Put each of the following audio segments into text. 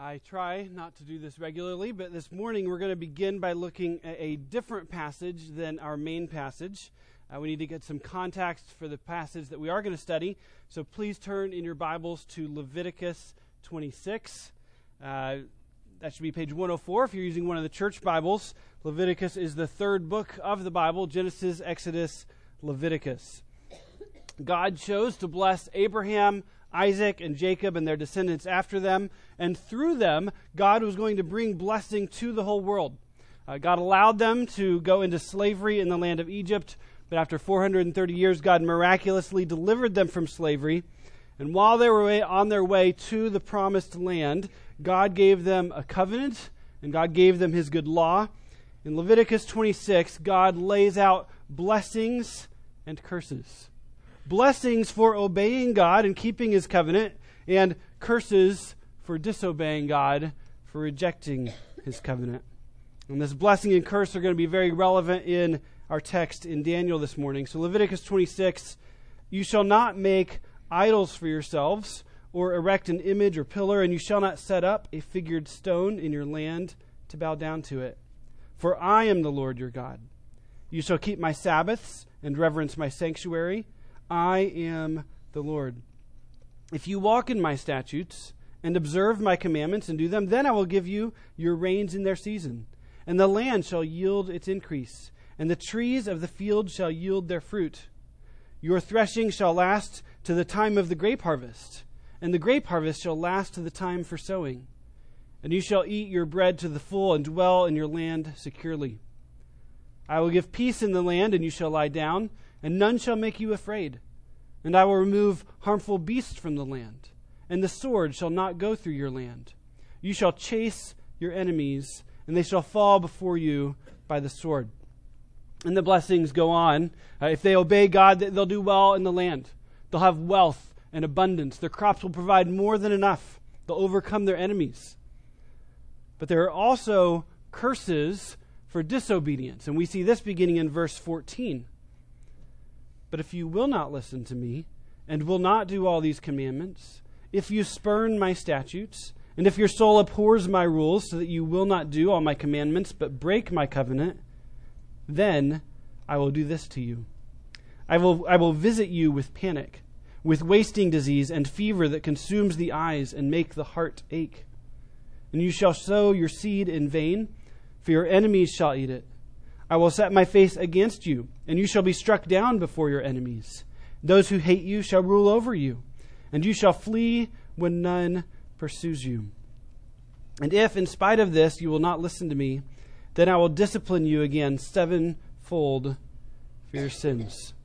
I try not to do this regularly, but this morning we're going to begin by looking at a different passage than our main passage. We need to get some context for the passage that we are going to study, so please turn in your Bibles to Leviticus 26. That should be page 104 if you're using one of the church Bibles. Leviticus is the third book of the Bible: Genesis, Exodus, Leviticus. God chose to bless Abraham, Isaac, and Jacob and their descendants after them, and through them, God was going to bring blessing to the whole world. God allowed them to go into slavery in the land of Egypt, but after 430 years, God miraculously delivered them from slavery, and while they were on their way to the promised land, God gave them a covenant, and God gave them His good law. In Leviticus 26, God lays out blessings and curses. Blessings for obeying God and keeping His covenant, and curses for disobeying God, for rejecting His covenant. And this blessing and curse are going to be very relevant in our text in Daniel this morning. So Leviticus 26, you shall not make idols for yourselves, or erect an image or pillar, and you shall not set up a figured stone in your land to bow down to it. For I am the Lord your God. You shall keep my Sabbaths and reverence my sanctuary. I am the Lord. If you walk in my statutes and observe my commandments and do them, then I will give you your rains in their season, and the land shall yield its increase, and the trees of the field shall yield their fruit. Your threshing shall last to the time of the grape harvest, and the grape harvest shall last to the time for sowing. And you shall eat your bread to the full and dwell in your land securely. I will give peace in the land, and you shall lie down, and none shall make you afraid. And I will remove harmful beasts from the land, and the sword shall not go through your land. You shall chase your enemies, and they shall fall before you by the sword. And the blessings go on. If they obey God, they'll do well in the land. They'll have wealth and abundance. Their crops will provide more than enough. They'll overcome their enemies. But there are also curses for disobedience, and we see this beginning in verse 14. But if you will not listen to me, and will not do all these commandments, if you spurn my statutes, and if your soul abhors my rules, so that you will not do all my commandments, but break my covenant, then I will do this to you. I will visit you with panic, with wasting disease and fever that consumes the eyes and make the heart ache. And you shall sow your seed in vain, for your enemies shall eat it. I will set my face against you, and you shall be struck down before your enemies. Those who hate you shall rule over you, and you shall flee when none pursues you. And if, in spite of this, you will not listen to me, then I will discipline you again sevenfold for your sins.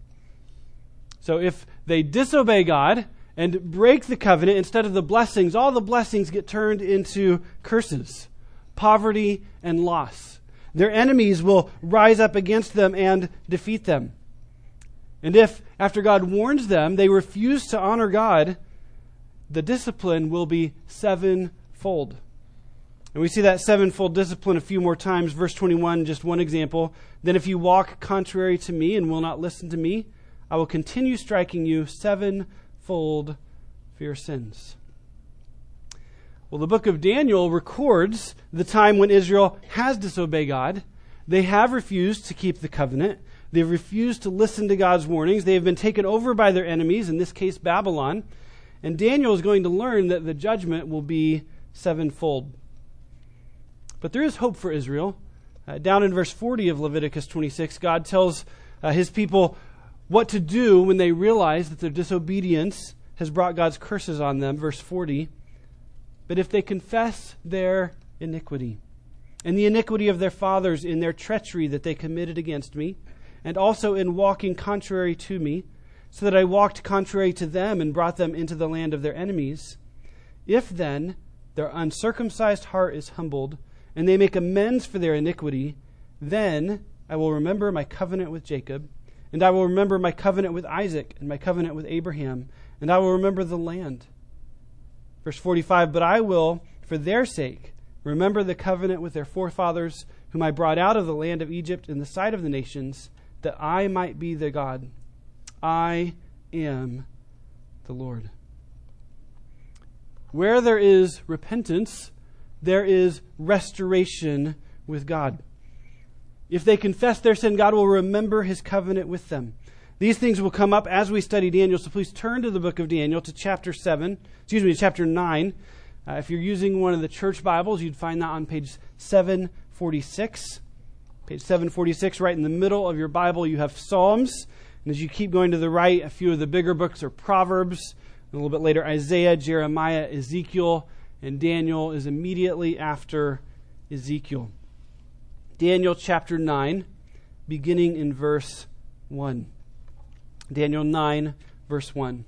So if they disobey God and break the covenant, instead of the blessings, all the blessings get turned into curses, poverty, and loss. Their enemies will rise up against them and defeat them. And if, after God warns them, they refuse to honor God, the discipline will be sevenfold. And we see that sevenfold discipline a few more times. Verse 21, just one example. Then if you walk contrary to me and will not listen to me, I will continue striking you sevenfold for your sins. Well, the book of Daniel records the time when Israel has disobeyed God. They have refused to keep the covenant. They've refused to listen to God's warnings. They have been taken over by their enemies, in this case Babylon. And Daniel is going to learn that the judgment will be sevenfold. But there is hope for Israel. Down in verse 40 of Leviticus 26, God tells His people what to do when they realize that their disobedience has brought God's curses on them. Verse 40. But if they confess their iniquity, and the iniquity of their fathers in their treachery that they committed against me, and also in walking contrary to me, so that I walked contrary to them and brought them into the land of their enemies, if then their uncircumcised heart is humbled, and they make amends for their iniquity, then I will remember my covenant with Jacob, and I will remember my covenant with Isaac, and my covenant with Abraham, and I will remember the land. Verse 45, but I will, for their sake, remember the covenant with their forefathers, whom I brought out of the land of Egypt in the sight of the nations, that I might be their God. I am the Lord. Where there is repentance, there is restoration with God. If they confess their sin, God will remember his covenant with them. These things will come up as we study Daniel, so please turn to the book of Daniel, to chapter 9. If you're using one of the church Bibles, you'd find that on page 746. Page 746, right in the middle of your Bible, you have Psalms. And as you keep going to the right, a few of the bigger books are Proverbs. A little bit later, Isaiah, Jeremiah, Ezekiel, and Daniel is immediately after Ezekiel. Daniel chapter 9, beginning in verse 1. Daniel 9, verse 1.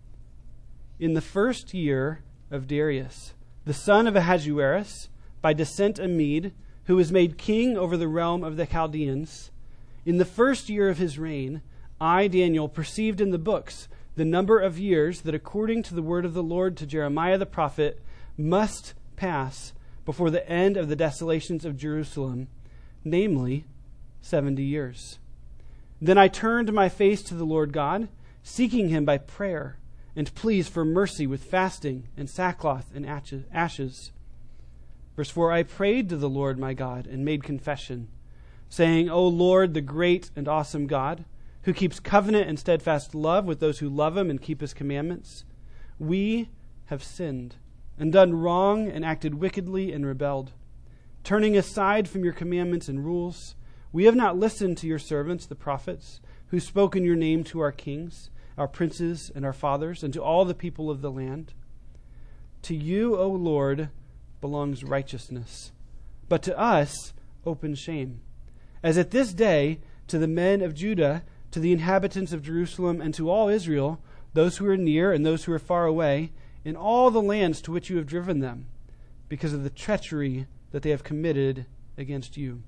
In the first year of Darius, the son of Ahasuerus, by descent a Mede, who was made king over the realm of the Chaldeans, in the first year of his reign, I, Daniel, perceived in the books the number of years that, according to the word of the Lord to Jeremiah the prophet, must pass before the end of the desolations of Jerusalem, namely 70 years. Then I turned my face to the Lord God, seeking him by prayer and pleas for mercy with fasting and sackcloth and ashes. Verse 4, I prayed to the Lord my God and made confession, saying, O Lord, the great and awesome God, who keeps covenant and steadfast love with those who love him and keep his commandments, we have sinned and done wrong and acted wickedly and rebelled. Turning aside from your commandments and rules, we have not listened to your servants, the prophets, who spoke in your name to our kings, our princes, and our fathers, and to all the people of the land. To you, O Lord, belongs righteousness, but to us open shame. As at this day, to the men of Judah, to the inhabitants of Jerusalem, and to all Israel, those who are near and those who are far away, in all the lands to which you have driven them, because of the treachery that they have committed against you.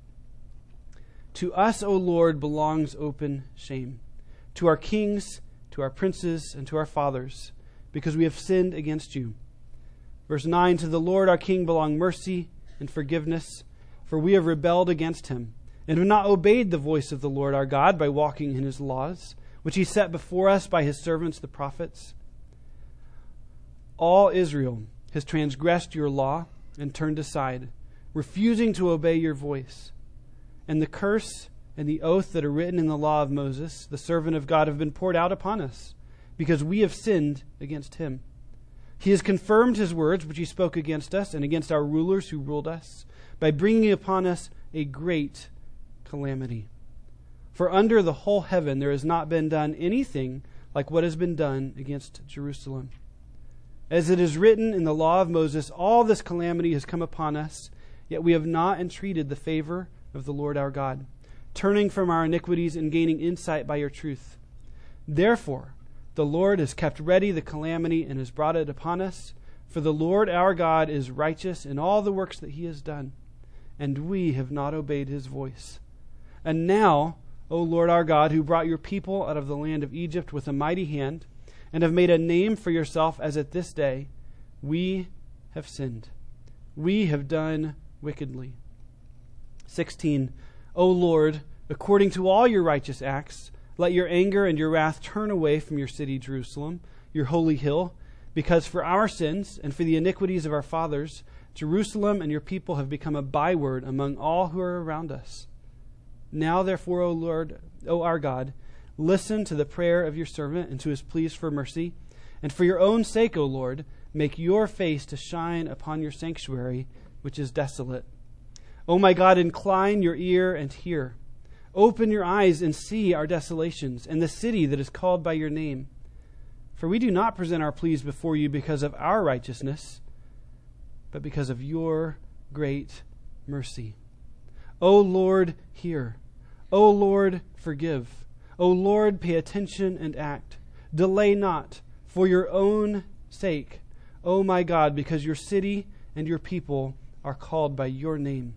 To us, O Lord, belongs open shame, to our kings, to our princes, and to our fathers, because we have sinned against you. Verse 9, to the Lord our King belong mercy and forgiveness, for we have rebelled against him, and have not obeyed the voice of the Lord our God by walking in his laws, which he set before us by his servants the prophets. All Israel has transgressed your law and turned aside, refusing to obey your voice. And the curse and the oath that are written in the law of Moses, the servant of God, have been poured out upon us, because we have sinned against him. He has confirmed his words which he spoke against us and against our rulers who ruled us, by bringing upon us a great calamity. For under the whole heaven there has not been done anything like what has been done against Jerusalem. As it is written in the law of Moses, all this calamity has come upon us, yet we have not entreated the favor of the Lord our God, turning from our iniquities and gaining insight by your truth. Therefore, the Lord has kept ready the calamity and has brought it upon us, for the Lord our God is righteous in all the works that he has done, and we have not obeyed his voice. And now, O Lord our God, who brought your people out of the land of Egypt with a mighty hand, and have made a name for yourself as at this day, we have sinned. We have done wickedly. 16, O Lord, according to all your righteous acts, let your anger and your wrath turn away from your city Jerusalem, your holy hill, because for our sins and for the iniquities of our fathers, Jerusalem and your people have become a byword among all who are around us. Now, therefore, O Lord, O our God, listen to the prayer of your servant and to his pleas for mercy. And for your own sake, O Lord, make your face to shine upon your sanctuary, which is desolate. O my God, incline your ear and hear. Open your eyes and see our desolations and the city that is called by your name. For we do not present our pleas before you because of our righteousness, but because of your great mercy. O Lord, hear. O Lord, forgive. O Lord, pay attention and act. Delay not, for your own sake, O my God, because your city and your people are called by your name.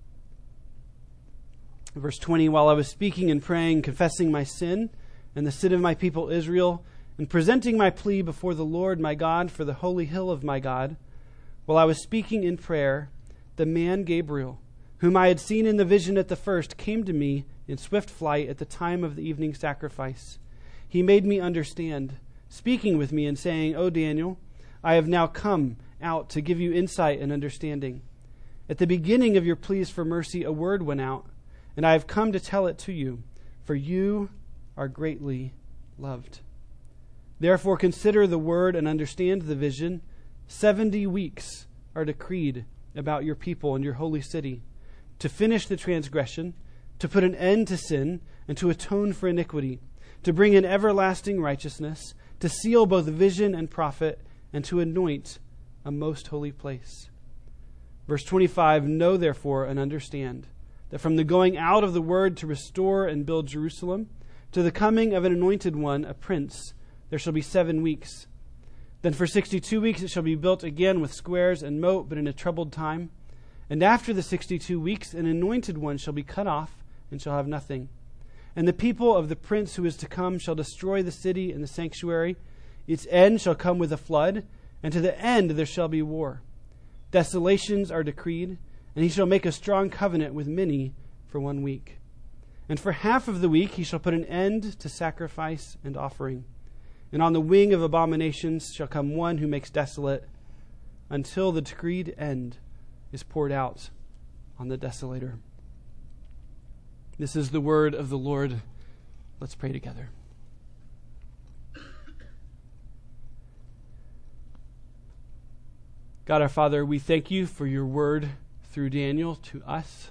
Verse 20, while I was speaking and praying, confessing my sin and the sin of my people Israel, and presenting my plea before the Lord my God for the holy hill of my God, while I was speaking in prayer, the man Gabriel, whom I had seen in the vision at the first, came to me in swift flight at the time of the evening sacrifice. He made me understand, speaking with me and saying, O Daniel, I have now come out to give you insight and understanding. At the beginning of your pleas for mercy, a word went out, and I have come to tell it to you, for you are greatly loved. Therefore consider the word and understand the vision. 70 weeks are decreed about your people and your holy city, to finish the transgression, to put an end to sin, and to atone for iniquity, to bring in everlasting righteousness, to seal both vision and prophet, and to anoint a most holy place. Verse 25, know therefore and understand that from the going out of the word to restore and build Jerusalem, to the coming of an anointed one, a prince, there shall be 7 weeks. Then for 62 weeks it shall be built again with squares and moat, but in a troubled time. And after the 62 weeks, an anointed one shall be cut off and shall have nothing. And the people of the prince who is to come shall destroy the city and the sanctuary. Its end shall come with a flood, and to the end there shall be war. Desolations are decreed, and he shall make a strong covenant with many for 1 week. And for half of the week he shall put an end to sacrifice and offering. And on the wing of abominations shall come one who makes desolate, until the decreed end is poured out on the desolator. This is the word of the Lord. Let's pray together. God our Father, we thank you for your word through Daniel to us.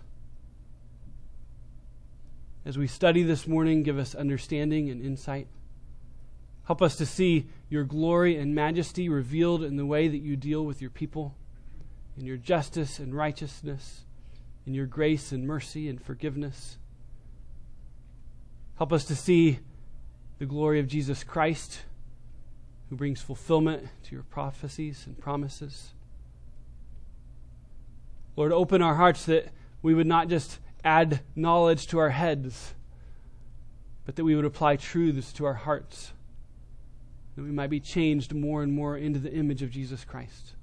As we study this morning, give us understanding and insight. Help us to see your glory and majesty revealed in the way that you deal with your people, in your justice and righteousness, in your grace and mercy and forgiveness. Help us to see the glory of Jesus Christ, who brings fulfillment to your prophecies and promises. Lord, open our hearts that we would not just add knowledge to our heads, but that we would apply truths to our hearts, that we might be changed more and more into the image of Jesus Christ.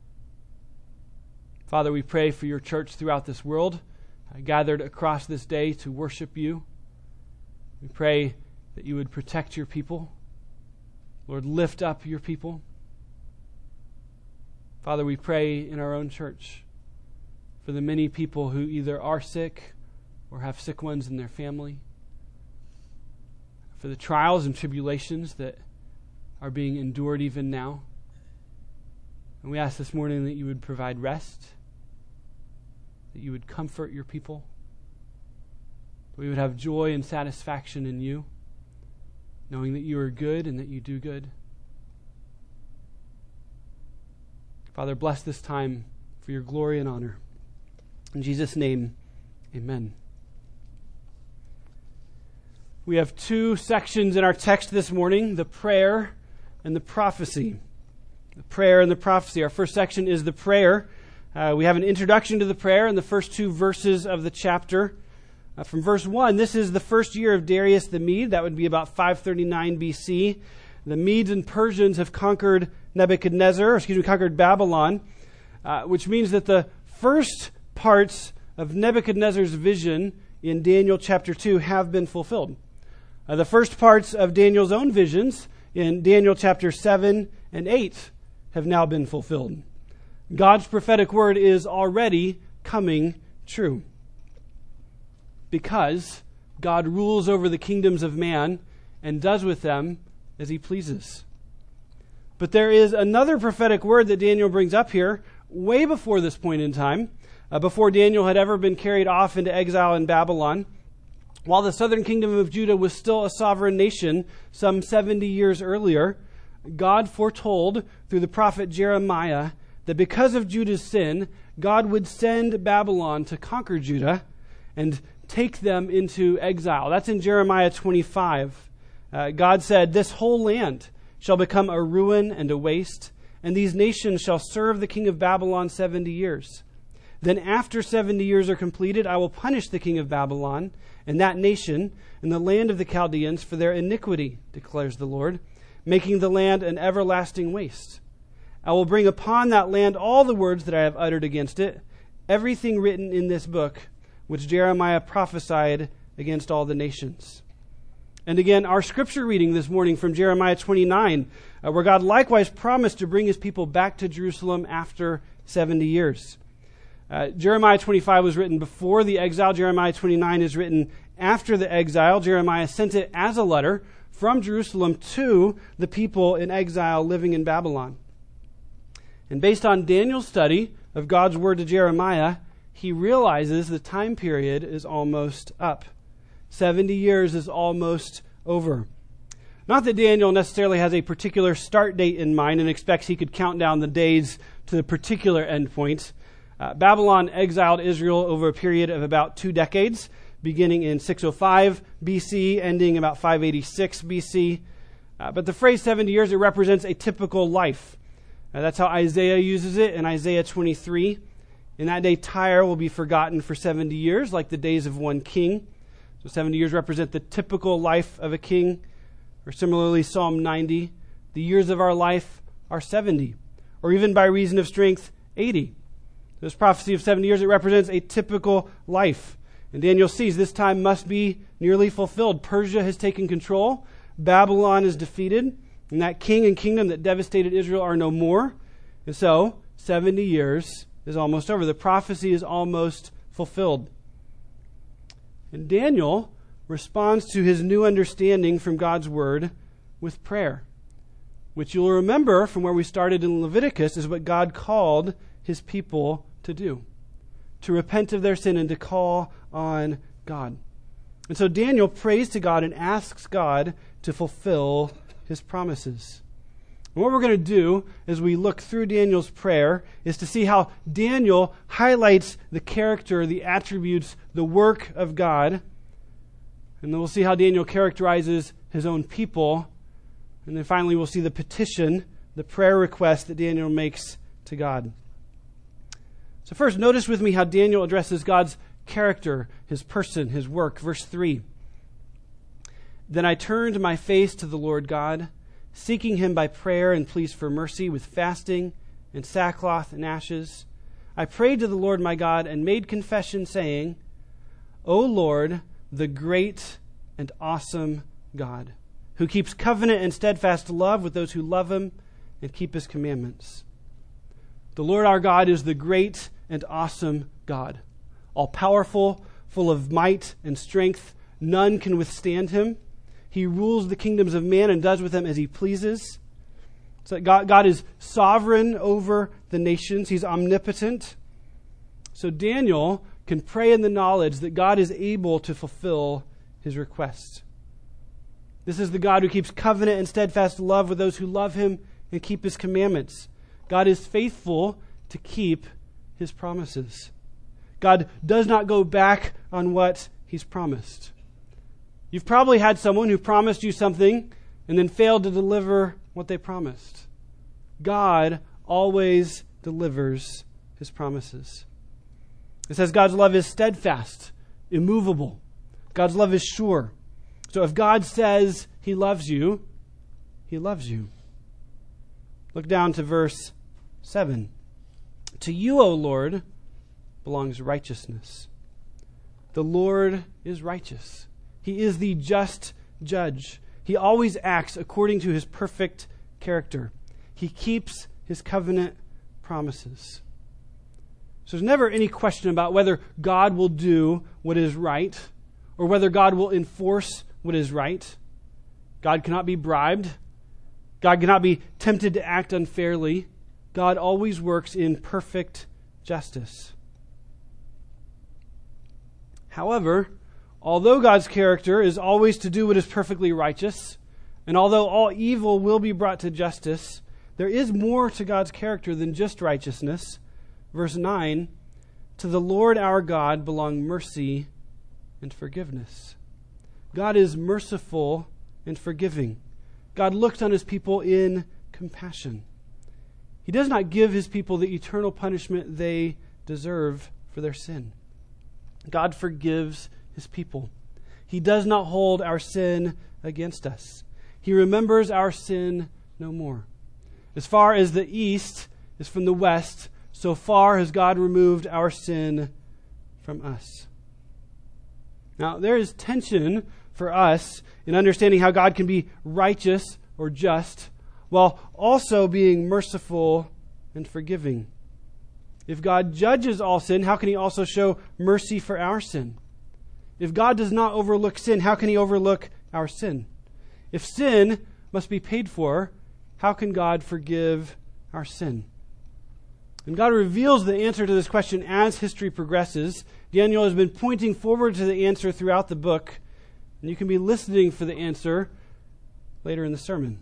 Father, we pray for your church throughout this world, gathered across this day to worship you. We pray that you would protect your people. Lord, lift up your people. Father, we pray in our own church for the many people who either are sick or have sick ones in their family, for the trials and tribulations that are being endured even now. And we ask this morning that you would provide rest, that you would comfort your people, that we would have joy and satisfaction in you, knowing that you are good and that you do good. Father, bless this time for your glory and honor. In Jesus' name, amen. We have 2 sections in our text this morning, the prayer and the prophecy. The prayer and the prophecy. Our first section is the prayer. We have an introduction to the prayer in the first 2 verses of the chapter. From verse 1, this is the first year of Darius the Mede. That would be about 539 BC. The Medes and Persians have conquered Babylon, which means that the first parts of Nebuchadnezzar's vision in Daniel chapter 2 have been fulfilled. The first parts of Daniel's own visions in Daniel chapter 7 and 8 have now been fulfilled. God's prophetic word is already coming true, because God rules over the kingdoms of man and does with them as he pleases. But there is another prophetic word that Daniel brings up here way before this point in time, before Daniel had ever been carried off into exile in Babylon. While the southern kingdom of Judah was still a sovereign nation some 70 years earlier, God foretold through the prophet Jeremiah that because of Judah's sin, God would send Babylon to conquer Judah and take them into exile. That's in Jeremiah 25. God said, "This whole land shall become a ruin and a waste, and these nations shall serve the king of Babylon 70 years. Then after 70 years are completed, I will punish the king of Babylon and that nation and the land of the Chaldeans for their iniquity, declares the Lord, making the land an everlasting waste. I will bring upon that land all the words that I have uttered against it, everything written in this book, which Jeremiah prophesied against all the nations." And again, our scripture reading this morning from Jeremiah 29, where God likewise promised to bring his people back to Jerusalem after 70 years. Jeremiah 25 was written before the exile. Jeremiah 29 is written after the exile. Jeremiah sent it as a letter from Jerusalem to the people in exile living in Babylon. And based on Daniel's study of God's word to Jeremiah, he realizes the time period is almost up. 70 years is almost over. Not that Daniel necessarily has a particular start date in mind and expects he could count down the days to the particular endpoint. Babylon exiled Israel over a period of about 2 decades, beginning in 605 BC, ending about 586 BC. But the phrase 70 years, it represents a typical life. That's how Isaiah uses it in Isaiah 23. In that day, Tyre will be forgotten for 70 years, like the days of one king. So 70 years represent the typical life of a king. Or similarly, Psalm 90, the years of our life are 70. Or even by reason of strength, 80. This prophecy of 70 years, it represents a typical life. And Daniel sees this time must be nearly fulfilled. Persia has taken control. Babylon is defeated. And that king and kingdom that devastated Israel are no more. And so, 70 years is almost over. The prophecy is almost fulfilled. And Daniel responds to his new understanding from God's word with prayer, which you'll remember from where we started in Leviticus is what God called his people to do, to repent of their sin and to call on God. And so Daniel prays to God and asks God to fulfill his promises. And what we're going to do as we look through Daniel's prayer is to see how Daniel highlights the character, the attributes, the work of God. And then we'll see how Daniel characterizes his own people. And then finally we'll see the petition, the prayer request that Daniel makes to God. So first, notice with me how Daniel addresses God's character, his person, his work. Verse 3. Then I turned my face to the Lord God, seeking him by prayer and pleas for mercy with fasting and sackcloth and ashes. I prayed to the Lord my God and made confession, saying, O Lord, the great and awesome God, who keeps covenant and steadfast love with those who love him and keep his commandments. The Lord our God is the great and awesome God, all-powerful, full of might and strength. None can withstand him. He rules the kingdoms of man and does with them as he pleases. So God is sovereign over the nations. He's omnipotent. So Daniel can pray in the knowledge that God is able to fulfill his request. This is the God who keeps covenant and steadfast love with those who love him and keep his commandments. God is faithful to keep his promises. God does not go back on what he's promised. You've probably had someone who promised you something and then failed to deliver what they promised. God always delivers his promises. It says God's love is steadfast, immovable. God's love is sure. So if God says he loves you, he loves you. Look down to verse 7. To you, O Lord, belongs righteousness. The Lord is righteous. He is the just judge. He always acts according to his perfect character. He keeps his covenant promises. So there's never any question about whether God will do what is right or whether God will enforce what is right. God cannot be bribed. God cannot be tempted to act unfairly. God always works in perfect justice. However, although God's character is always to do what is perfectly righteous, and although all evil will be brought to justice, there is more to God's character than just righteousness. Verse 9, to the Lord our God belong mercy and forgiveness. God is merciful and forgiving. God looks on his people in compassion. He does not give his people the eternal punishment they deserve for their sin. God forgives his people. He does not hold our sin against us. He remembers our sin no more. As far as the east is from the west, so far has God removed our sin from us. Now, there is tension for us in understanding how God can be righteous or just while also being merciful and forgiving. If God judges all sin, how can he also show mercy for our sin? If God does not overlook sin, how can he overlook our sin? If sin must be paid for, how can God forgive our sin? And God reveals the answer to this question as history progresses. Daniel has been pointing forward to the answer throughout the book, and you can be listening for the answer later in the sermon.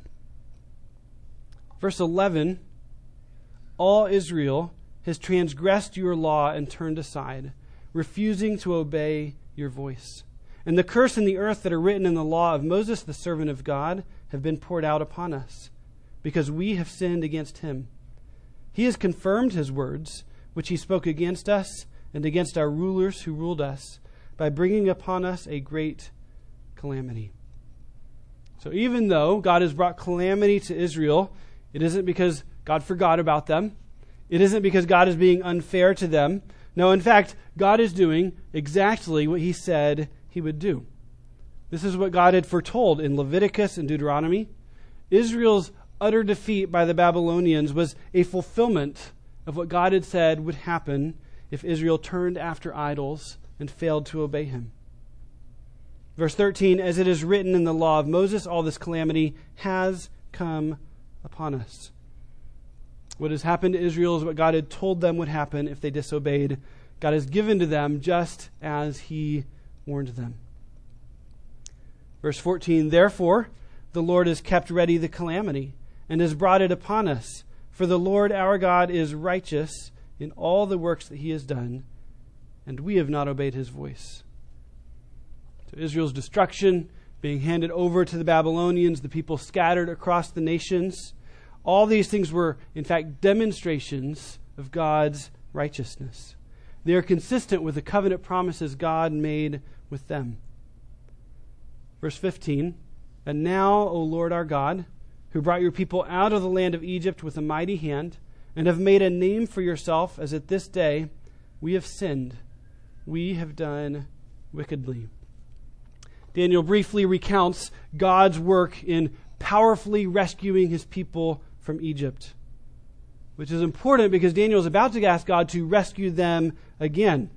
Verse 11, all Israel has transgressed your law and turned aside, refusing to obey your voice. And the curse and the earth that are written in the law of Moses, the servant of God, have been poured out upon us, because we have sinned against him. He has confirmed his words, which he spoke against us and against our rulers who ruled us, by bringing upon us a great calamity. So even though God has brought calamity to Israel, it isn't because God forgot about them. It isn't because God is being unfair to them. No, in fact, God is doing exactly what he said he would do. This is what God had foretold in Leviticus and Deuteronomy. Israel's utter defeat by the Babylonians was a fulfillment of what God had said would happen if Israel turned after idols and failed to obey him. Verse 13, as it is written in the law of Moses, all this calamity has come upon us. What has happened to Israel is what God had told them would happen if they disobeyed. God has given to them just as he warned them. Verse 14, therefore, the Lord has kept ready the calamity and has brought it upon us. For the Lord our God is righteous in all the works that he has done, and we have not obeyed his voice. So Israel's destruction, being handed over to the Babylonians, the people scattered across the nations, all these things were, in fact, demonstrations of God's righteousness. They are consistent with the covenant promises God made with them. Verse 15, and now, O Lord our God, who brought your people out of the land of Egypt with a mighty hand, and have made a name for yourself, as at this day we have sinned, we have done wickedly. Daniel briefly recounts God's work in powerfully rescuing his people from Egypt, which is important because Daniel is about to ask God to rescue them again.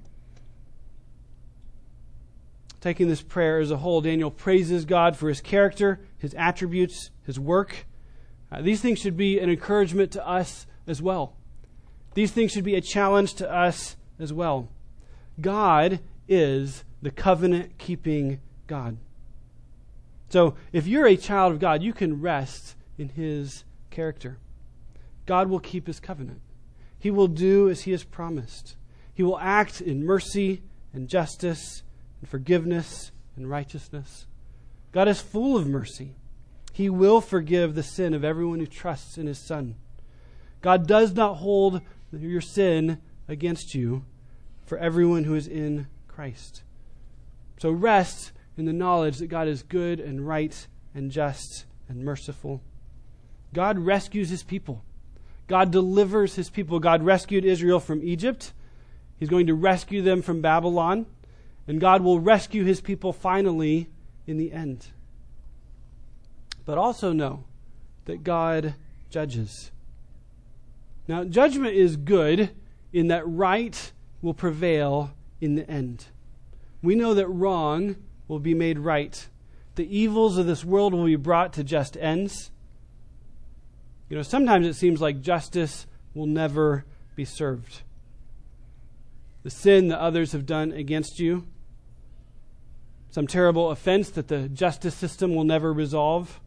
Taking this prayer as a whole, Daniel praises God for his character, his attributes, his work. These things should be an encouragement to us as well. These things should be a challenge to us as well. God is the covenant-keeping God. So if you're a child of God, you can rest in his character. God will keep his covenant. He will do as he has promised. He will act in mercy and justice and forgiveness and righteousness. God is full of mercy. He will forgive the sin of everyone who trusts in his Son. God does not hold your sin against you for everyone who is in Christ. So rest in the knowledge that God is good and right and just and merciful. God rescues his people. God delivers his people. God rescued Israel from Egypt. He's going to rescue them from Babylon. And God will rescue his people finally in the end. But also know that God judges. Now, judgment is good in that right will prevail in the end. We know that wrong will be made right. The evils of this world will be brought to just ends. Sometimes it seems like justice will never be served. The sin that others have done against you, some terrible offense that the justice system will never resolve,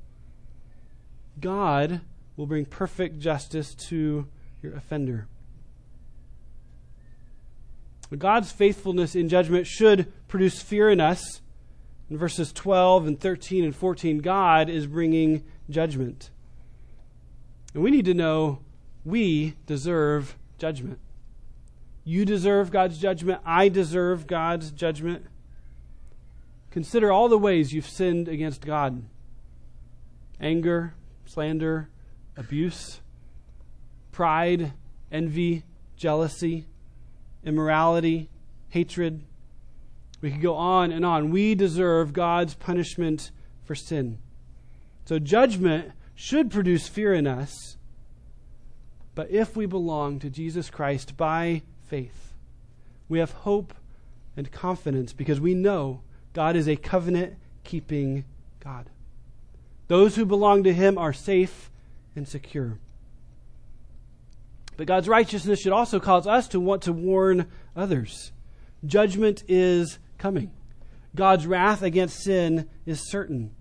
God will bring perfect justice to your offender. But God's faithfulness in judgment should produce fear in us. In verses 12 and 13 and 14, God is bringing judgment. And we need to know we deserve judgment. You deserve God's judgment. I deserve God's judgment. Consider all the ways you've sinned against God. Anger, slander, abuse, pride, envy, jealousy, immorality, hatred. We could go on and on. We deserve God's punishment for sin. So judgment should produce fear in us. But if we belong to Jesus Christ by faith, we have hope and confidence because we know God is a covenant-keeping God. Those who belong to him are safe and secure. But God's righteousness should also cause us to want to warn others. Judgment is coming. God's wrath against sin is certain.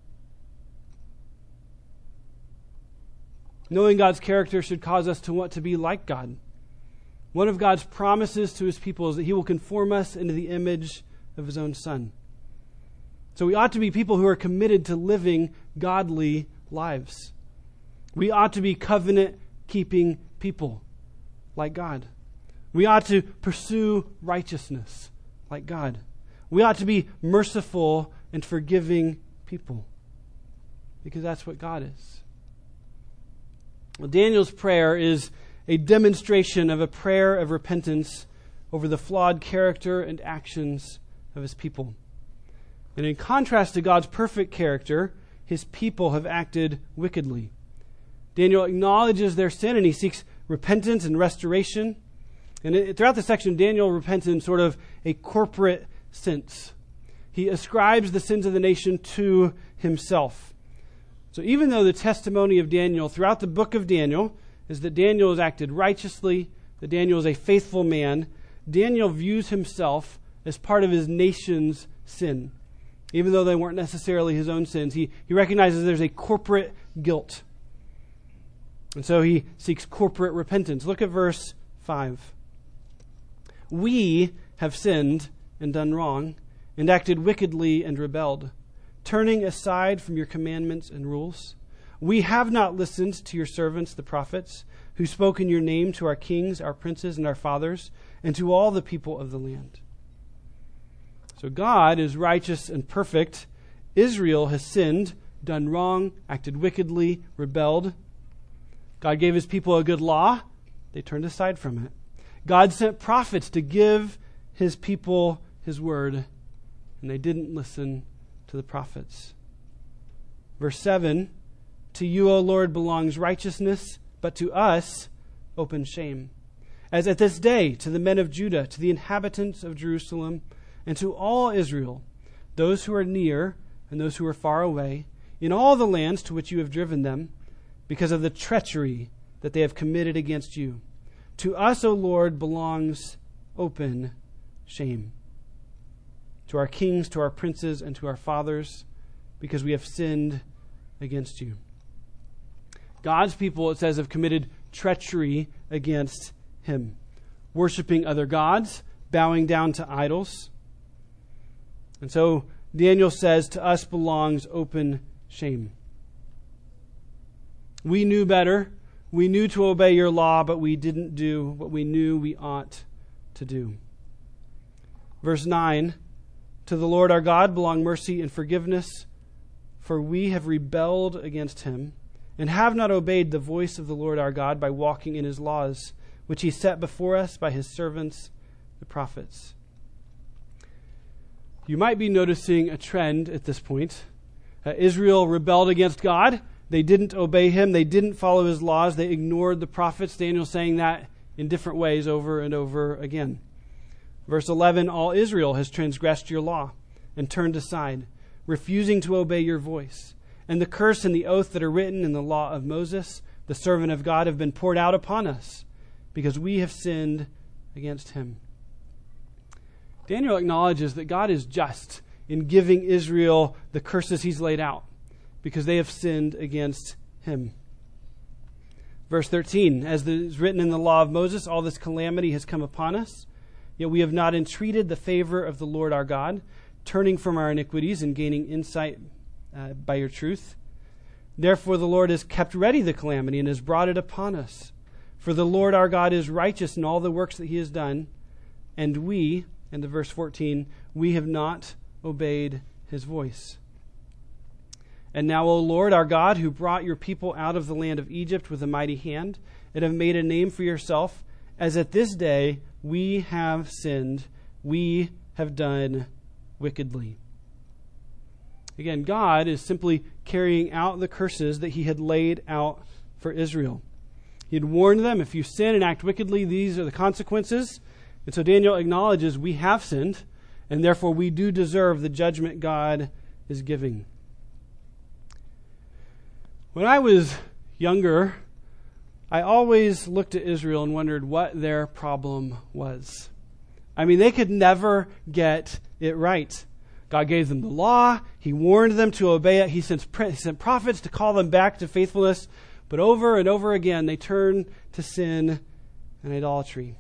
Knowing God's character should cause us to want to be like God. One of God's promises to his people is that he will conform us into the image of his own Son. So we ought to be people who are committed to living godly lives. We ought to be covenant-keeping people like God. We ought to pursue righteousness like God. We ought to be merciful and forgiving people because that's what God is. Well, Daniel's prayer is a demonstration of a prayer of repentance over the flawed character and actions of his people. And in contrast to God's perfect character, his people have acted wickedly. Daniel acknowledges their sin and he seeks repentance and restoration. And throughout the section, Daniel repents in sort of a corporate sense. He ascribes the sins of the nation to himself. So even though the testimony of Daniel throughout the book of Daniel is that Daniel has acted righteously, that Daniel is a faithful man, Daniel views himself as part of his nation's sin. Even though they weren't necessarily his own sins, he recognizes there's a corporate guilt. And so he seeks corporate repentance. Look at verse 5. We have sinned and done wrong, and acted wickedly and rebelled, turning aside from your commandments and rules. We have not listened to your servants, the prophets, who spoke in your name to our kings, our princes, and our fathers, and to all the people of the land. So God is righteous and perfect. Israel has sinned, done wrong, acted wickedly, rebelled. God gave his people a good law. They turned aside from it. God sent prophets to give his people his word, and they didn't listen to the prophets. Verse 7, to you, O Lord, belongs righteousness, but to us open shame. As at this day, to the men of Judah, to the inhabitants of Jerusalem, and to all Israel, those who are near and those who are far away, in all the lands to which you have driven them, because of the treachery that they have committed against you. To us, O Lord, belongs open shame. To our kings, to our princes, and to our fathers, because we have sinned against you. God's people, it says, have committed treachery against him, worshiping other gods, bowing down to idols. And so Daniel says, to us belongs open shame. We knew better. We knew to obey your law, but we didn't do what we knew we ought to do. Verse 9, to the Lord our God belong mercy and forgiveness, for we have rebelled against him and have not obeyed the voice of the Lord our God by walking in his laws, which he set before us by his servants, the prophets. You might be noticing a trend at this point. Israel rebelled against God. They didn't obey him. They didn't follow his laws. They ignored the prophets. Daniel's saying that in different ways over and over again. Verse 11, all Israel has transgressed your law and turned aside, refusing to obey your voice. And the curse and the oath that are written in the law of Moses, the servant of God, have been poured out upon us, because we have sinned against him. Daniel acknowledges that God is just in giving Israel the curses he's laid out, because they have sinned against him. Verse 13, as is written in the law of Moses, all this calamity has come upon us, yet we have not entreated the favor of the Lord our God, turning from our iniquities and gaining insight by your truth. Therefore the Lord has kept ready the calamity and has brought it upon us. For the Lord our God is righteous in all the works that he has done, and we, and to verse 14, we have not obeyed his voice. And now, O Lord, our God, who brought your people out of the land of Egypt with a mighty hand, and have made a name for yourself, as at this day we have sinned, we have done wickedly. Again, God is simply carrying out the curses that he had laid out for Israel. He had warned them, if you sin and act wickedly, these are the consequences. And so Daniel acknowledges we have sinned, and therefore we do deserve the judgment God is giving. When I was younger, I always looked at Israel and wondered what their problem was. I mean, they could never get it right. God gave them the law. He warned them to obey it. He sent prophets to call them back to faithfulness. But over and over again, they turn to sin and idolatry.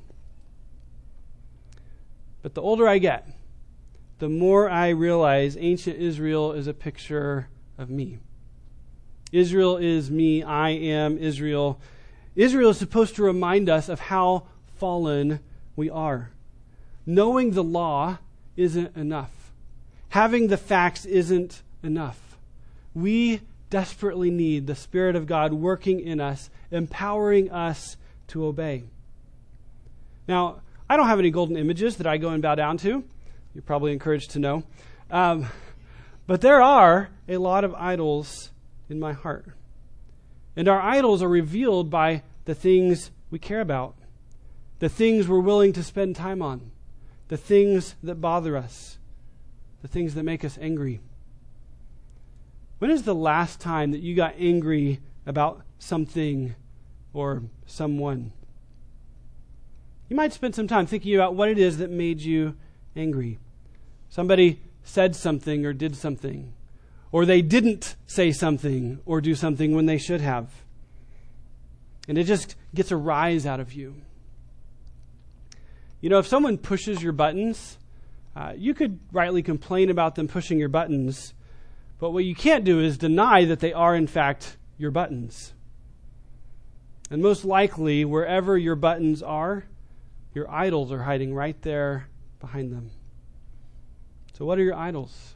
But the older I get, the more I realize ancient Israel is a picture of me. Israel is me. I am Israel. Israel is supposed to remind us of how fallen we are. Knowing the law isn't enough. Having the facts isn't enough. We desperately need the Spirit of God working in us, empowering us to obey. Now, I don't have any golden images that I go and bow down to. You're probably encouraged to know. But there are a lot of idols in my heart. And our idols are revealed by the things we care about, the things we're willing to spend time on, the things that bother us, the things that make us angry. When is the last time that you got angry about something or someone? You might spend some time thinking about what it is that made you angry. Somebody said something or did something, or they didn't say something or do something when they should have. And it just gets a rise out of you. You know, if someone pushes your buttons, you could rightly complain about them pushing your buttons, but what you can't do is deny that they are, in fact, your buttons. And most likely, wherever your buttons are, your idols are hiding right there behind them. So what are your idols?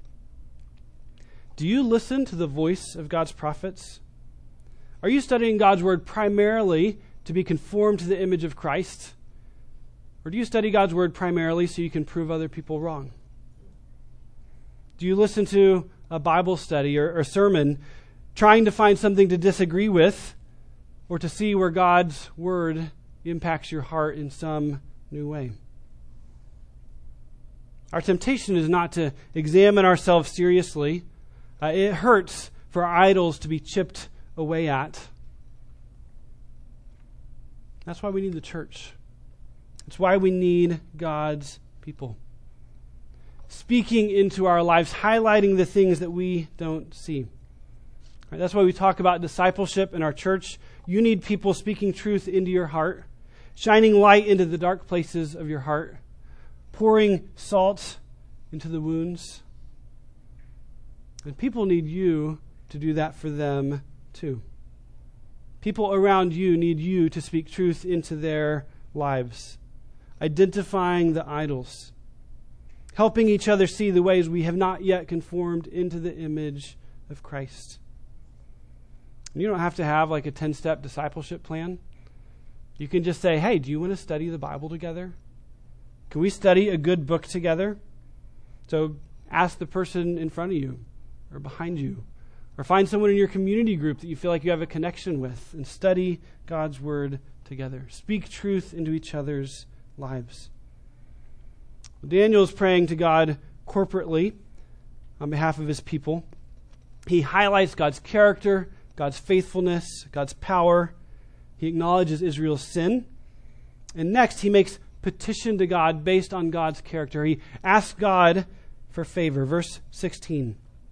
Do you listen to the voice of God's prophets? Are you studying God's word primarily to be conformed to the image of Christ? Or do you study God's word primarily so you can prove other people wrong? Do you listen to a Bible study or sermon trying to find something to disagree with, or to see where God's word impacts your heart in some new way? Our temptation is not to examine ourselves seriously. It hurts for our idols to be chipped away at. That's why we need the church. It's why we need God's people. Speaking into our lives, highlighting the things that we don't see. Right, that's why we talk about discipleship in our church. You need people speaking truth into your heart, shining light into the dark places of your heart, pouring salt into the wounds. And people need you to do that for them too. People around you need you to speak truth into their lives, identifying the idols, helping each other see the ways we have not yet conformed into the image of Christ. And you don't have to have like a 10-step discipleship plan. You can just say, hey, do you want to study the Bible together? Can we study a good book together? So ask the person in front of you or behind you, or find someone in your community group that you feel like you have a connection with, and study God's word together. Speak truth into each other's lives. Daniel is praying to God corporately on behalf of his people. He highlights God's character, God's faithfulness, God's power. He acknowledges Israel's sin. And next, he makes petition to God based on God's character. He asks God for favor. Verse 16.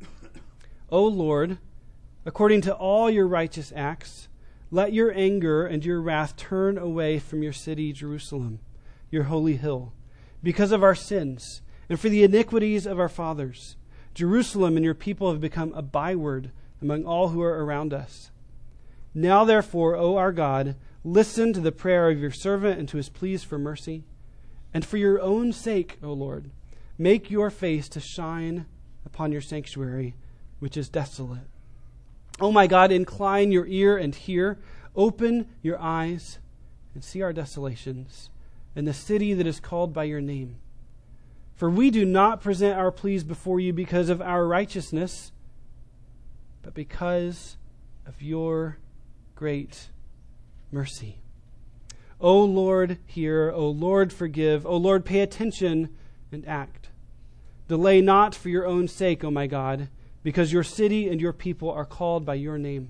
O Lord, according to all your righteous acts, let your anger and your wrath turn away from your city, Jerusalem, your holy hill, because of our sins and for the iniquities of our fathers. Jerusalem and your people have become a byword among all who are around us. Now, therefore, O our God, listen to the prayer of your servant and to his pleas for mercy. And for your own sake, O Lord, make your face to shine upon your sanctuary, which is desolate. O my God, incline your ear and hear. Open your eyes and see our desolations and the city that is called by your name. For we do not present our pleas before you because of our righteousness, but because of your great mercy. O Lord, hear. O Lord, forgive. O Lord, pay attention and act. Delay not for your own sake, O my God, because your city and your people are called by your name.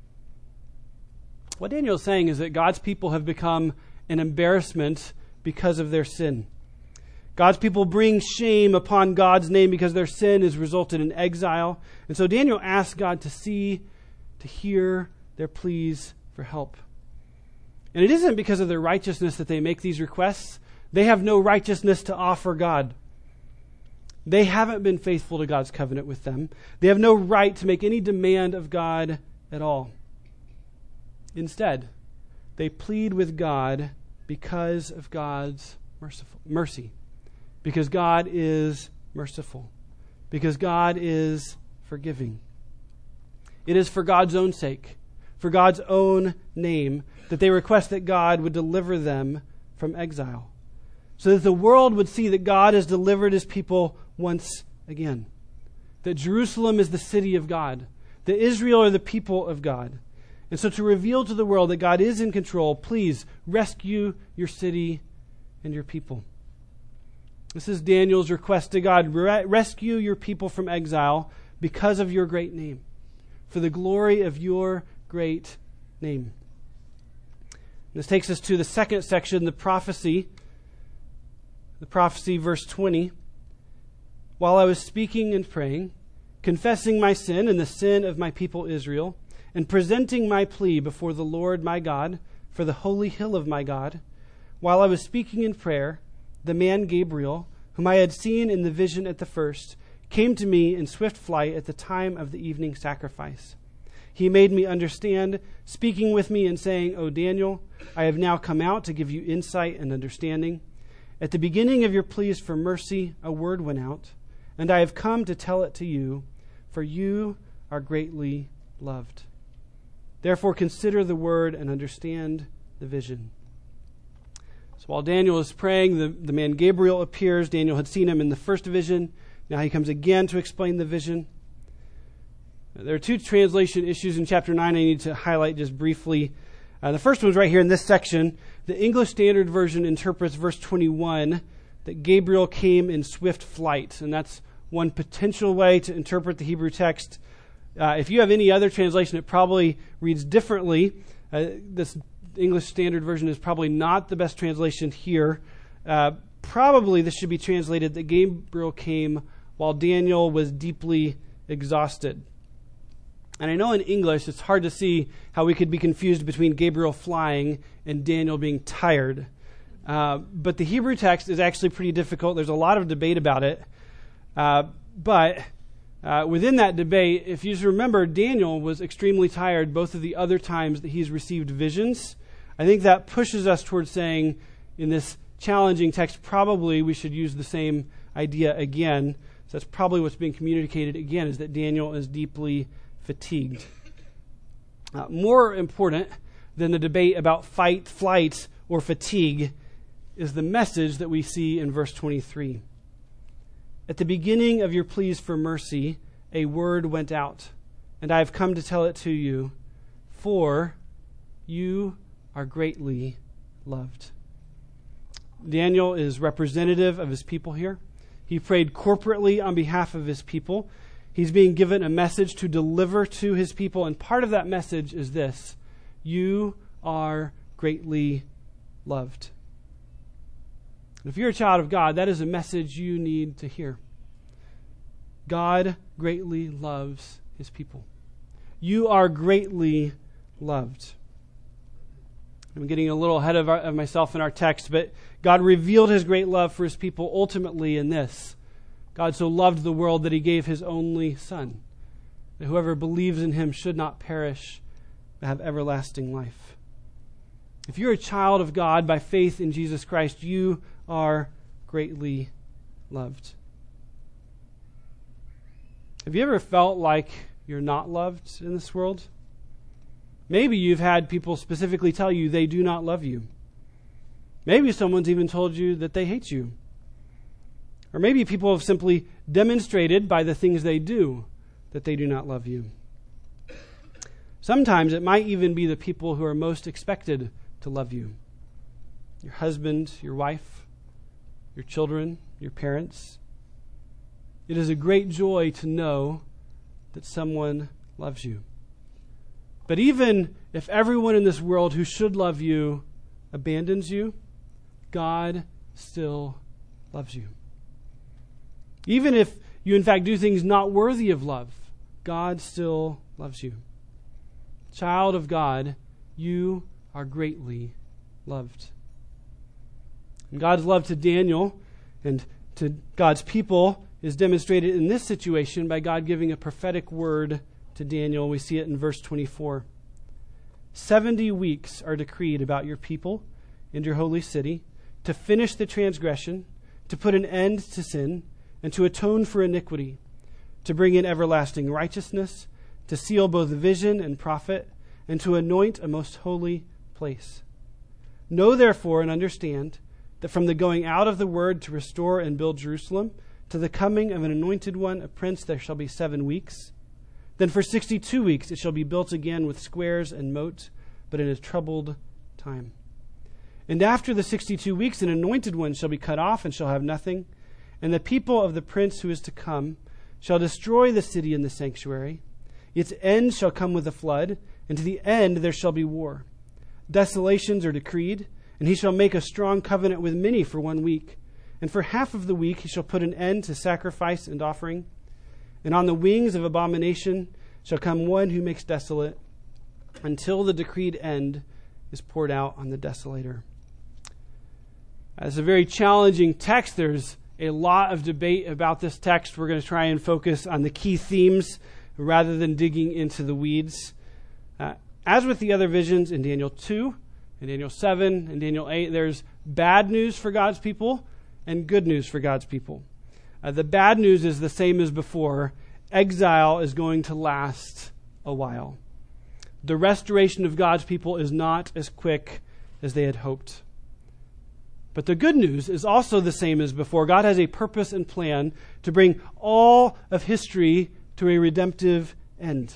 What Daniel is saying is that God's people have become an embarrassment because of their sin. God's people bring shame upon God's name because their sin has resulted in exile. And so Daniel asks God to see, to hear their pleas for help. And it isn't because of their righteousness that they make these requests. They have no righteousness to offer God. They haven't been faithful to God's covenant with them. They have no right to make any demand of God at all. Instead, they plead with God because of God's mercy. Because God is merciful. Because God is forgiving. It is for God's own sake, for God's own name, that they request that God would deliver them from exile, so that the world would see that God has delivered his people once again, that Jerusalem is the city of God, that Israel are the people of God. And so to reveal to the world that God is in control, please rescue your city and your people. This is Daniel's request to God. Rescue your people from exile because of your great name, for the glory of your great name. This takes us to the second section, the prophecy. The prophecy, verse 20. While I was speaking and praying, confessing my sin and the sin of my people Israel, and presenting my plea before the Lord my God for the holy hill of my God, while I was speaking in prayer, the man Gabriel, whom I had seen in the vision at the first, came to me in swift flight at the time of the evening sacrifice. He made me understand, speaking with me and saying, O Daniel, I have now come out to give you insight and understanding. At the beginning of your pleas for mercy, a word went out, and I have come to tell it to you, for you are greatly loved. Therefore consider the word and understand the vision. So while Daniel is praying, the man Gabriel appears. Daniel had seen him in the first vision. Now he comes again to explain the vision. There are two translation issues in chapter 9 I need to highlight just briefly. The first one's right here in this section. The English Standard Version interprets verse 21 that Gabriel came in swift flight, and that's one potential way to interpret the Hebrew text. If you have any other translation, it probably reads differently. This English Standard Version is probably not the best translation here. Probably this should be translated that Gabriel came while Daniel was deeply exhausted. And I know in English it's hard to see how we could be confused between Gabriel flying and Daniel being tired. But the Hebrew text is actually pretty difficult. There's a lot of debate about it. But within that debate, if you just remember, Daniel was extremely tired both of the other times that he's received visions. I think that pushes us towards saying in this challenging text, probably we should use the same idea again. So that's probably what's being communicated again, is that Daniel is deeply fatigued. More important than the debate about flight, or fatigue is the message that we see in verse 23. At the beginning of your pleas for mercy, a word went out, and I have come to tell it to you, for you are greatly loved. Daniel is representative of his people here. He prayed corporately on behalf of his people. He's being given a message to deliver to his people, and part of that message is this: you are greatly loved. If you're a child of God, that is a message you need to hear. God greatly loves his people. You are greatly loved. I'm getting a little ahead of myself in our text, but God revealed his great love for his people ultimately in this. God so loved the world that he gave his only Son, that whoever believes in him should not perish, but have everlasting life. If you're a child of God by faith in Jesus Christ, you are greatly loved. Have you ever felt like you're not loved in this world? Maybe you've had people specifically tell you they do not love you. Maybe someone's even told you that they hate you. Or maybe people have simply demonstrated by the things they do that they do not love you. Sometimes it might even be the people who are most expected to love you. Your husband, your wife, your children, your parents. It is a great joy to know that someone loves you. But even if everyone in this world who should love you abandons you, God still loves you. Even if you in fact do things not worthy of love, God still loves you. Child of God, you are greatly loved. And God's love to Daniel and to God's people is demonstrated in this situation by God giving a prophetic word to Daniel. We see it in verse 24. 70 weeks are decreed about your people and your holy city to finish the transgression, to put an end to sin, and to atone for iniquity, to bring in everlasting righteousness, to seal both vision and prophet, and to anoint a most holy place. Know therefore and understand that from the going out of the word to restore and build Jerusalem, to the coming of an anointed one, a prince, there shall be 7 weeks. Then for 62 weeks it shall be built again with squares and moat, but in a troubled time. And after the 62 weeks an anointed one shall be cut off and shall have nothing, and the people of the prince who is to come shall destroy the city and the sanctuary. Its end shall come with a flood, and to the end there shall be war. Desolations are decreed, and he shall make a strong covenant with many for 1 week. And for half of the week he shall put an end to sacrifice and offering. And on the wings of abomination shall come one who makes desolate, until the decreed end is poured out on the desolator. It's a very challenging text. There's a lot of debate about this text. We're going to try and focus on the key themes rather than digging into the weeds. As with the other visions in Daniel 2, in Daniel 7, and Daniel 8, there's bad news for God's people and good news for God's people. The bad news is the same as before. Exile is going to last a while. The restoration of God's people is not as quick as they had hoped. But the good news is also the same as before. God has a purpose and plan to bring all of history to a redemptive end.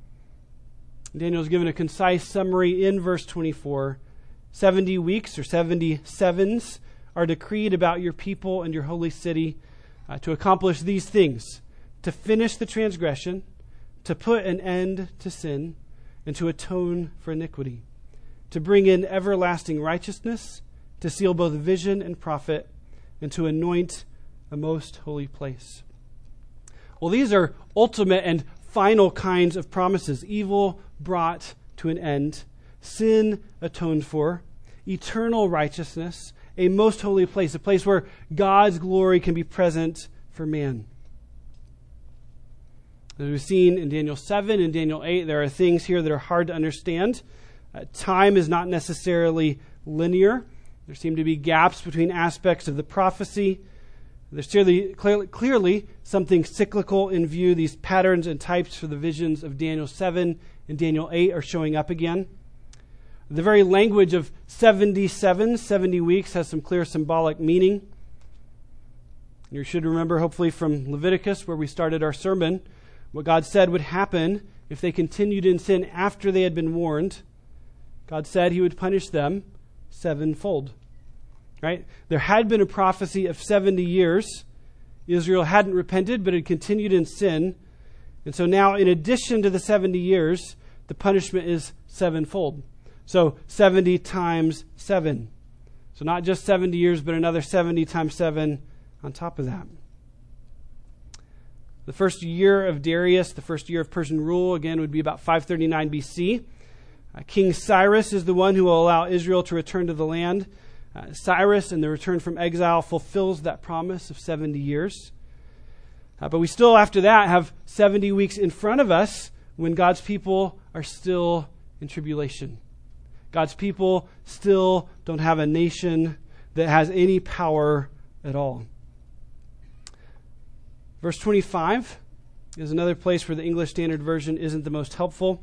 Daniel is given a concise summary in verse 24. 70 weeks or 77s are decreed about your people and your holy city to accomplish these things: to finish the transgression, to put an end to sin, and to atone for iniquity, to bring in everlasting righteousness, to seal both vision and prophet, and to anoint a most holy place. Well, these are ultimate and final kinds of promises: evil brought to an end, sin atoned for, eternal righteousness, a most holy place, a place where God's glory can be present for man. As we've seen in Daniel 7 and Daniel 8, there are things here that are hard to understand. Time is not necessarily linear. There seem to be gaps between aspects of the prophecy. There's clearly something cyclical in view. These patterns and types for the visions of Daniel 7 and Daniel 8 are showing up again. The very language of 77, 70 weeks, has some clear symbolic meaning. You should remember, hopefully, from Leviticus, where we started our sermon, what God said would happen if they continued in sin after they had been warned. God said he would punish them sevenfold. Right? There had been a prophecy of 70 years. Israel hadn't repented, but had continued in sin. And so now, in addition to the 70 years, the punishment is sevenfold. So 70 times 7. So not just 70 years, but another 70 times 7 on top of that. The first year of Darius, the first year of Persian rule, again, would be about 539 BC. King Cyrus is the one who will allow Israel to return to the land. Cyrus, in the return from exile, fulfills that promise of 70 years. But we still, after that, have 70 weeks in front of us when God's people are still in tribulation. God's people still don't have a nation that has any power at all. Verse 25 is another place where the English Standard Version isn't the most helpful.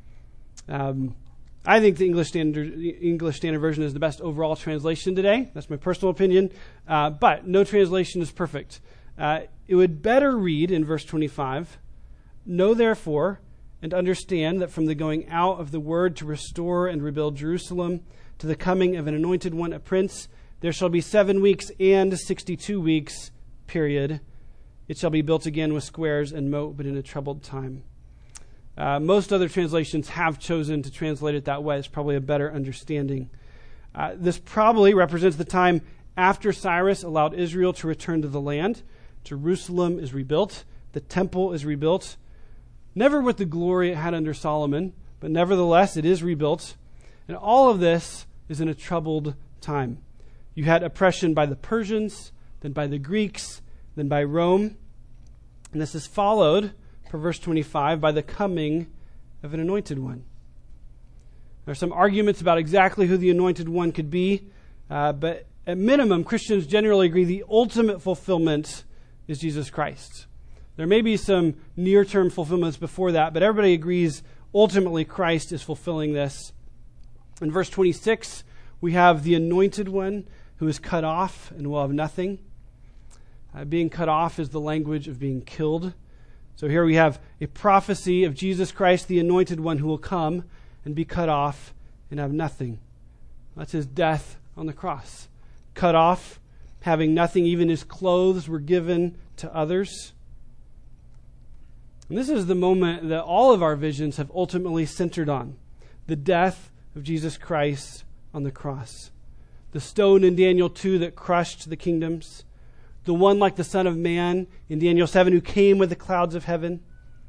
I think the English Standard Version is the best overall translation today. That's my personal opinion. But no translation is perfect. It would better read in verse 25, "Know therefore and understand that from the going out of the word to restore and rebuild Jerusalem to the coming of an anointed one, a prince, there shall be 7 weeks and 62 weeks, period. It shall be built again with squares and moat, but in a troubled time. Most other translations have chosen to translate it that way. It's probably a better understanding. This probably represents the time after Cyrus allowed Israel to return to the land. Jerusalem is rebuilt. The temple is rebuilt. Never with the glory it had under Solomon, but nevertheless it is rebuilt. And all of this is in a troubled time. You had oppression by the Persians, then by the Greeks, then by Rome. And this is followed, per verse 25, by the coming of an anointed one. There are some arguments about exactly who the anointed one could be, but at minimum, Christians generally agree the ultimate fulfillment is Jesus Christ. There may be some near-term fulfillments before that, but everybody agrees ultimately Christ is fulfilling this. In verse 26, we have the anointed one who is cut off and will have nothing. Being cut off is the language of being killed. So here we have a prophecy of Jesus Christ, the anointed one who will come and be cut off and have nothing. That's his death on the cross. Cut off, having nothing, even his clothes were given to others. And this is the moment that all of our visions have ultimately centered on, the death of Jesus Christ on the cross. The stone in Daniel 2 that crushed the kingdoms, the one like the Son of Man in Daniel 7 who came with the clouds of heaven.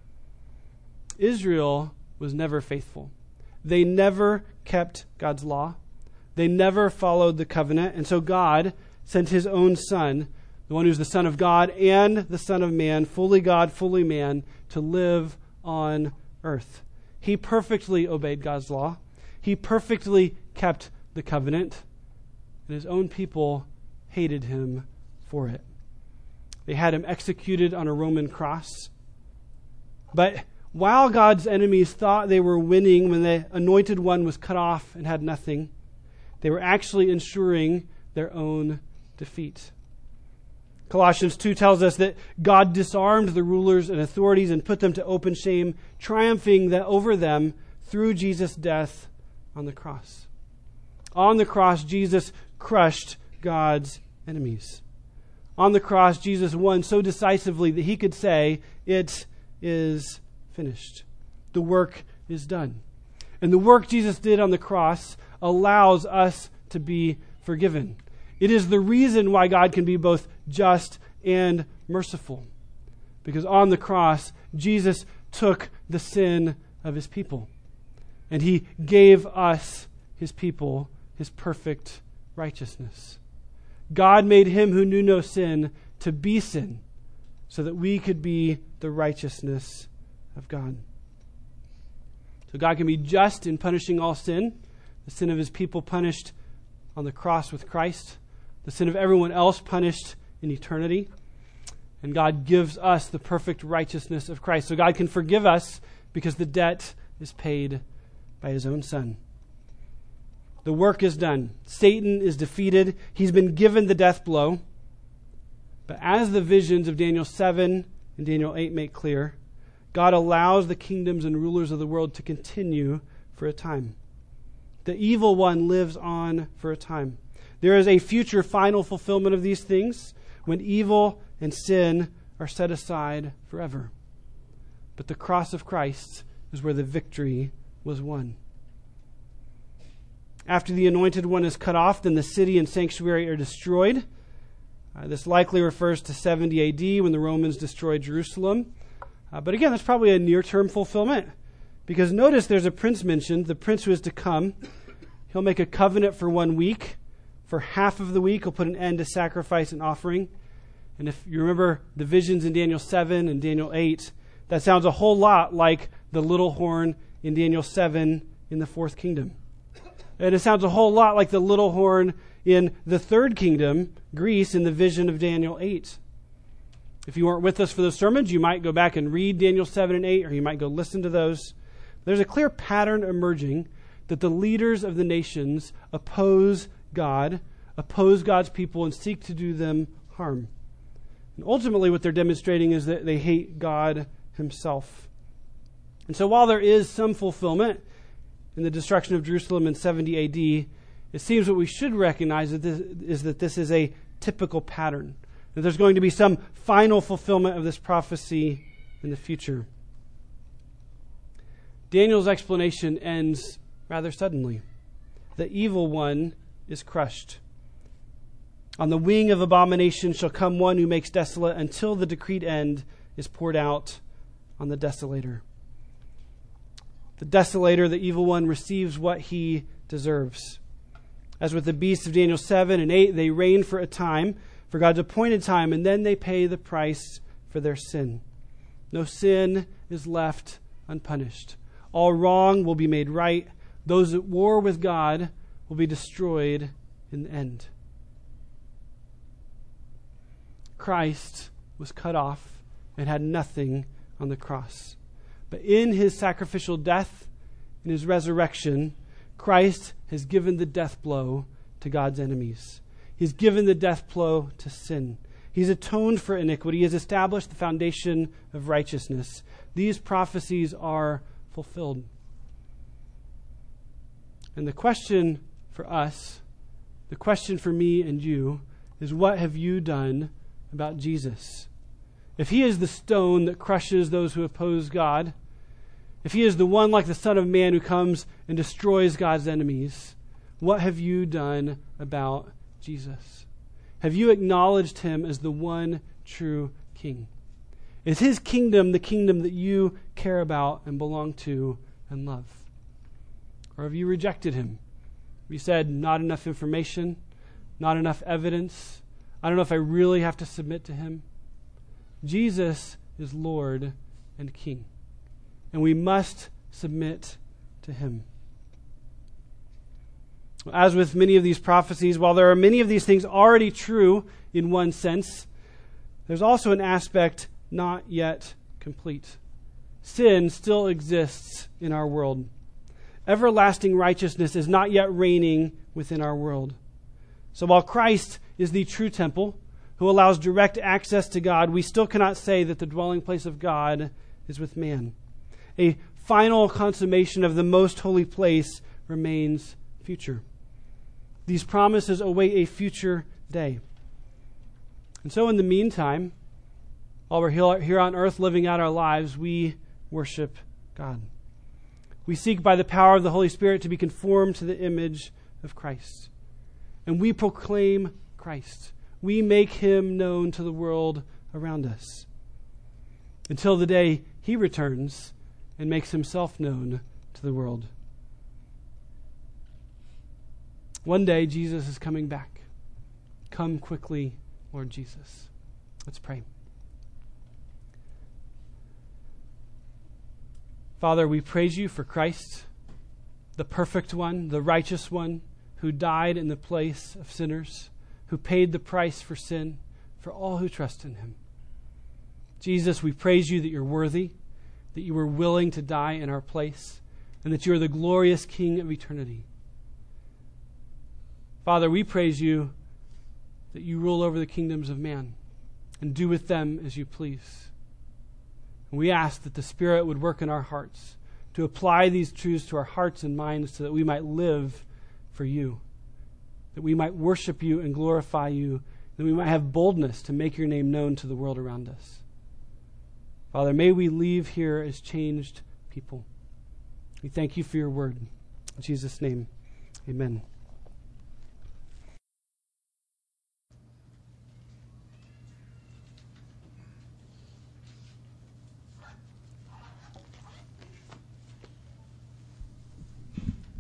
Israel was never faithful. They never kept God's law. They never followed the covenant. And so God sent his own Son, the one who's the Son of God and the Son of Man, fully God, fully man, to live on earth. He perfectly obeyed God's law. He perfectly kept the covenant. And his own people hated him for it. They had him executed on a Roman cross. But while God's enemies thought they were winning when the anointed one was cut off and had nothing, they were actually ensuring their own defeat. Colossians 2 tells us that God disarmed the rulers and authorities and put them to open shame, triumphing over them through Jesus' death on the cross. On the cross, Jesus crushed God's enemies. On the cross, Jesus won so decisively that he could say, "It is finished." The work is done. And the work Jesus did on the cross allows us to be forgiven. It is the reason why God can be both just and merciful. Because on the cross, Jesus took the sin of his people. And he gave us, his people, his perfect righteousness. God made him who knew no sin to be sin, so that we could be the righteousness of God. So God can be just in punishing all sin, the sin of his people punished on the cross with Christ, the sin of everyone else punished in eternity. And God gives us the perfect righteousness of Christ. So God can forgive us because the debt is paid by his own Son. The work is done. Satan is defeated. He's been given the death blow. But as the visions of Daniel 7 and Daniel 8 make clear, God allows the kingdoms and rulers of the world to continue for a time. The evil one lives on for a time. There is a future final fulfillment of these things when evil and sin are set aside forever. But the cross of Christ is where the victory was won. After the anointed one is cut off, then the city and sanctuary are destroyed. This likely refers to 70 AD when the Romans destroyed Jerusalem. But again, that's probably a near-term fulfillment. Because notice there's a prince mentioned, the prince who is to come. He'll make a covenant for 1 week. For half of the week, he'll put an end to sacrifice and offering. And if you remember the visions in Daniel 7 and Daniel 8, that sounds a whole lot like the little horn in Daniel 7 in the fourth kingdom. And it sounds a whole lot like the little horn in the third kingdom, Greece, in the vision of Daniel 8. If you weren't with us for those sermons, you might go back and read Daniel 7 and 8, or you might go listen to those. There's a clear pattern emerging that the leaders of the nations oppose God, oppose God's people, and seek to do them harm. And ultimately what they're demonstrating is that they hate God himself. And so while there is some fulfillment in the destruction of Jerusalem in 70 AD, it seems what we should recognize that this is a typical pattern, that there's going to be some final fulfillment of this prophecy in the future. Daniel's explanation ends rather suddenly. The evil one is crushed. On the wing of abomination shall come one who makes desolate until the decreed end is poured out on the desolator. The desolator, the evil one, receives what he deserves. As with the beasts of Daniel 7 and 8, they reign for a time, for God's appointed time, and then they pay the price for their sin. No sin is left unpunished. All wrong will be made right. Those at war with God will be destroyed in the end. Christ was cut off and had nothing on the cross. But in his sacrificial death, in his resurrection, Christ has given the death blow to God's enemies. He's given the death blow to sin. He's atoned for iniquity. He has established the foundation of righteousness. These prophecies are fulfilled. And the question for us, the question for me and you, is what have you done about Jesus? If he is the stone that crushes those who oppose God, if he is the one like the Son of Man who comes and destroys God's enemies, what have you done about Jesus? Have you acknowledged him as the one true King? Is his kingdom the kingdom that you care about and belong to and love? Or have you rejected him? You said, not enough information, not enough evidence. I don't know if I really have to submit to him. Jesus is Lord and King, and we must submit to him. As with many of these prophecies, while there are many of these things already true in one sense, there's also an aspect not yet complete. Sin still exists in our world. Everlasting righteousness is not yet reigning within our world. So while Christ is the true temple who allows direct access to God, we still cannot say that the dwelling place of God is with man. A final consummation of the most holy place remains future. These promises await a future day. And so in the meantime, while we're here on earth living out our lives, we worship God. We seek by the power of the Holy Spirit to be conformed to the image of Christ. And we proclaim Christ. We make him known to the world around us until the day he returns and makes himself known to the world. One day, Jesus is coming back. Come quickly, Lord Jesus. Let's pray. Father, we praise you for Christ, the perfect one, the righteous one, who died in the place of sinners, who paid the price for sin for all who trust in him. Jesus, we praise you that you're worthy, that you were willing to die in our place, and that you are the glorious King of eternity. Father, we praise you that you rule over the kingdoms of man and do with them as you please. And we ask that the Spirit would work in our hearts to apply these truths to our hearts and minds so that we might live for you, that we might worship you and glorify you, that we might have boldness to make your name known to the world around us. Father, may we leave here as changed people. We thank you for your word. In Jesus' name, amen.